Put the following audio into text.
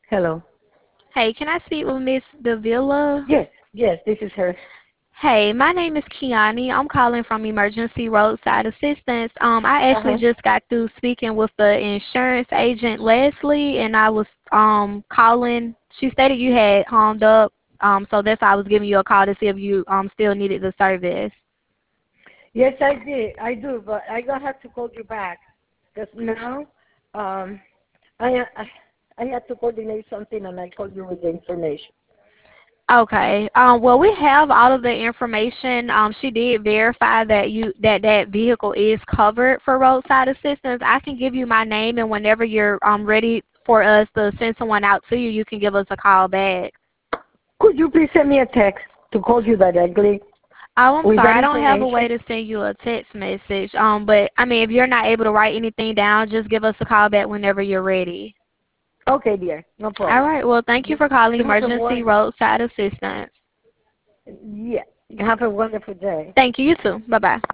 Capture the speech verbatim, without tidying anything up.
Hello. Hey, can I speak with Miss Davila? Yes, yes, this is her. Hey, my name is Kiani. I'm calling from Emergency Roadside Assistance. Um, I actually Uh-huh. just got through speaking with the insurance agent Leslie, and I was um calling. She stated you had hung up, um, so that's why I was giving you a call to see if you um still needed the service. Yes, I did. I do, but I gonna have to call you back because now um, I, I I had to coordinate something and I called you with the information. Okay. Um, well, we have all of the information. Um, she did verify that you that that vehicle is covered for roadside assistance. I can give you my name, and whenever you're um ready for us to send someone out to you, you can give us a call back. Could you please send me a text to call you directly Oh, I'm with sorry. that I don't have a way information? to send you a text message. Um, but I mean, if you're not able to write anything down, just give us a call back whenever you're ready. Okay, dear, no All problem. right. Well, thank you You for calling you have a Emergency one. Roadside Assistance. Yeah, you have a wonderful day. Thank you. You too. Bye bye.